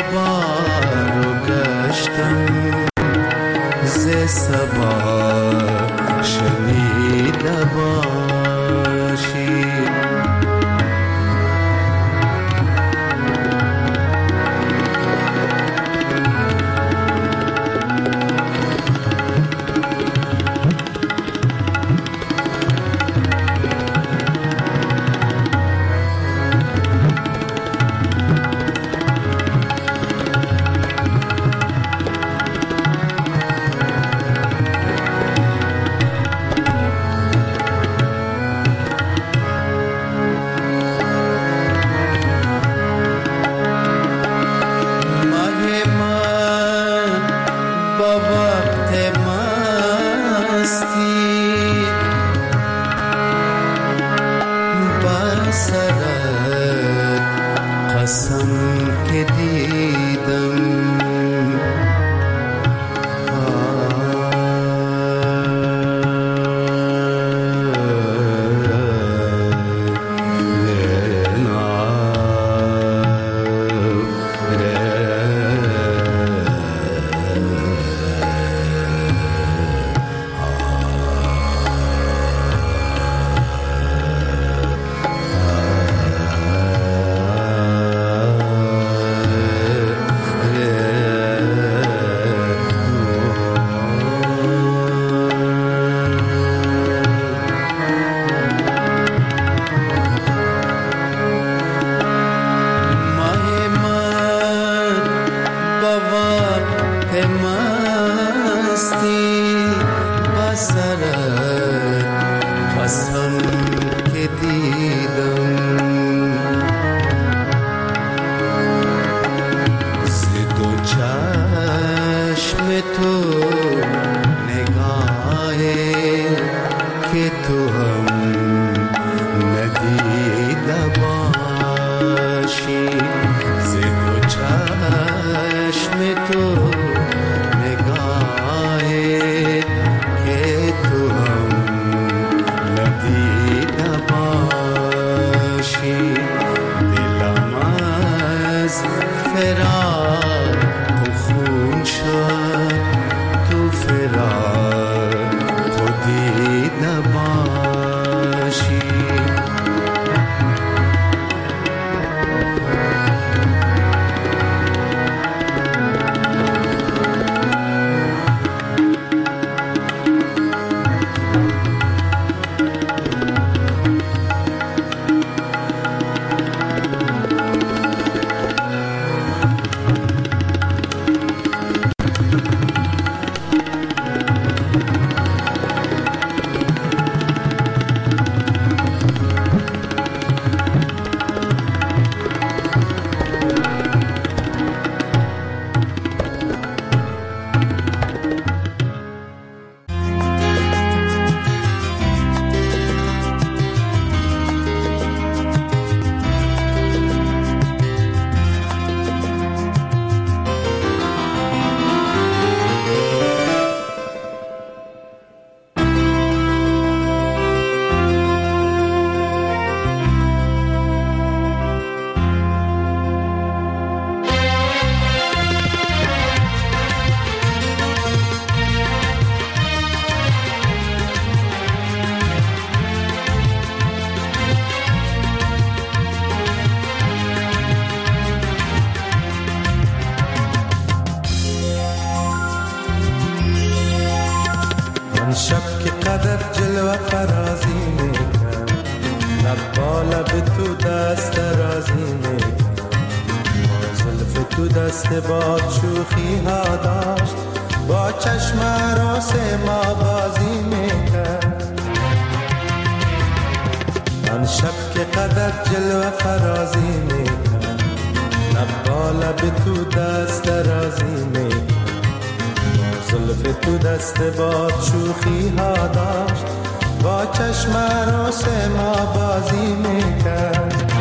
غبار و گشتم ز صبا شنیده باشی. شب که قدر جلوه فرازی میکرد، لب با لب تو دست درازی میکرد، با زلف تو دست باد شوخی ها داشت، با چشم عروس ما بازی میکرد. آن شب که قدر جلوه فرازی میکرد، لب با لب تو دست درازی میکرد، زلف تو دست باد شوخی ها داشت، با چشم عروس ما بازی میکرد.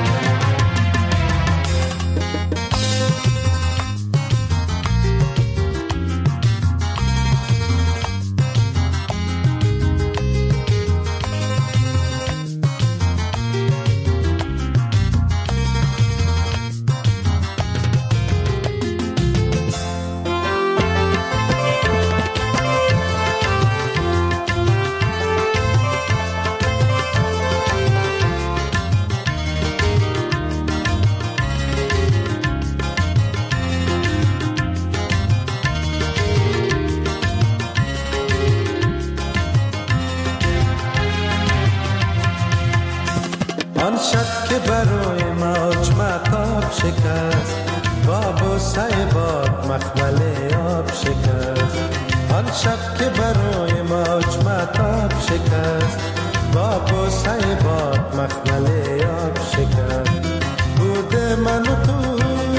که برای موج مطاب شکست، با بوسه باد مخمل آب شکست. آن شب که برای موج مطاب شکست، با بوسه باد مخمل آب شکست. بوده من و تو،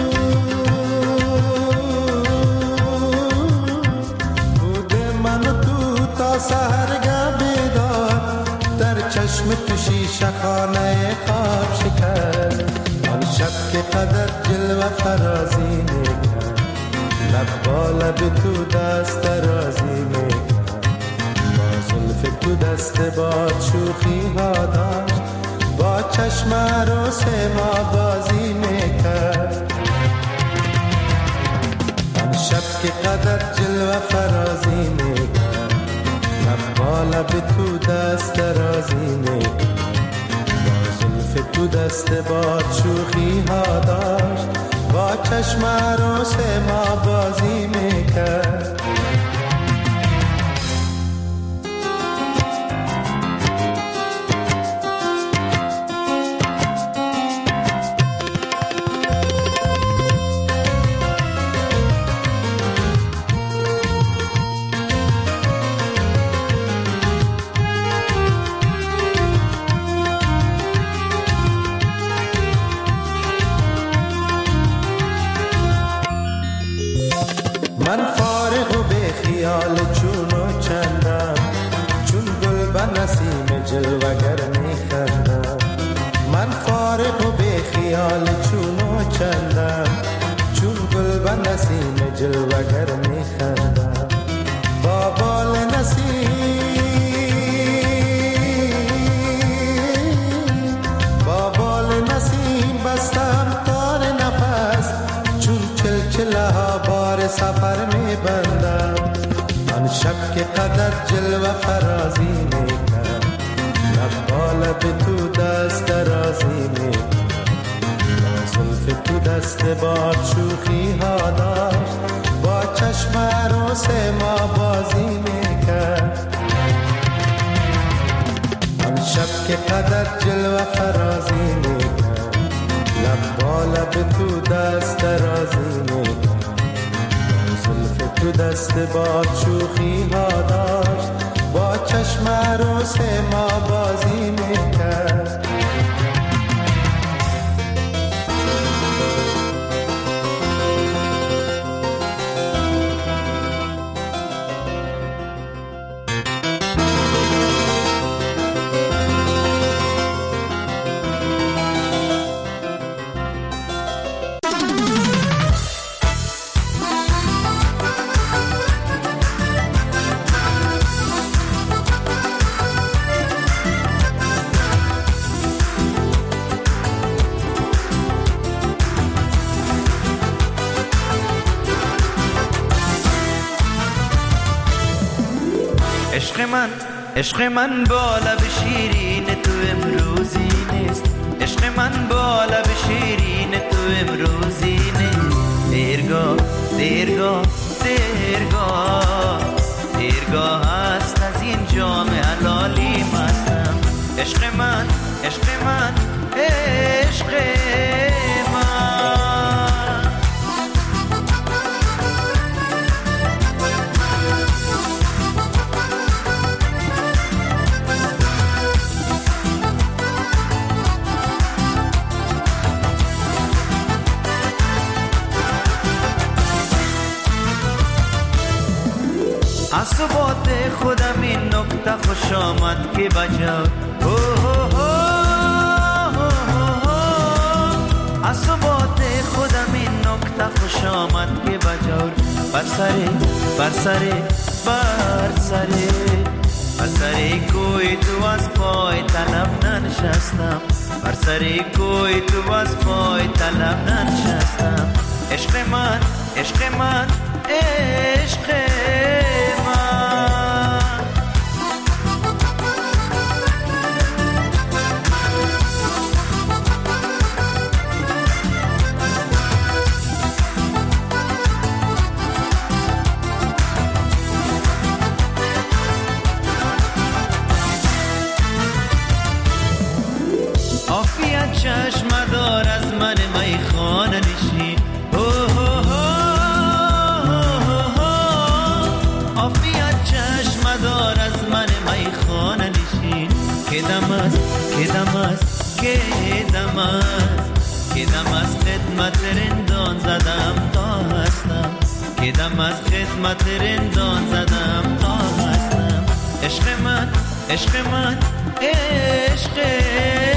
بوده من و تو تا سحرگه بیدار، در چشم تو شیشه خانه خواب شکست. آن شب که قدر جلوه فرازی میکرد، لب با لب تو دست درازی میکرد. با زلف تو دست باد شوخی ها داشت، با چشم عروس ما بازی میکرد. آن شب که قدر جلوه فرازی میکرد، لب با لب تو دست درازی میکرد. با زلف تو دست باد شوخی ها داشت، با چشم عروس ما بازی میکرد. من فارغ و به خیال چون و چندم، چون گل به نسیم جلوگر میخندم. من فارغ و به خیال چون و چندم، چون گل به نسیم جلوگر میخندم. با بال نسیم، با بال نسیم بستم تار نفس، چون چلچله ها بار سفر میبندم. آن شب که قدر جلوه فرازی میکرد، لب با لب تو دست درازی میکرد. با زلف تو دست باد شوخی ها داشت، با چشم عروس ما بازی میکرد. آن شب که قدر جلوه فرازی میکرد، لب با لب تو دست درازی میکرد. زلف تو دست باد شوخی ها داشت، با چشم عروس ما بازی میکرد. عشق من با لب شیرین تو امروزی نیست، عشق من با لب شیرین تو امروزی نیست. دیرگاه دیرگاه دیرگاه دیرگاه هست از این جام حلالی مستم. عشق من عشق من عشق من. از ثبات خودم این نکته خوش آمد که بجا، از ثبات خودم این نکته خوش آمد که بجا. بر سر کوی تو از پای طلب ننشستم، بر سر کوی تو از پای طلب ننشستم. عشق من عشق من عشق من. عافیت که دم از خدمت رندان زدم تا هستم، که دم از خدمت رندان زدم تا هستم. عشق من عشق من عشق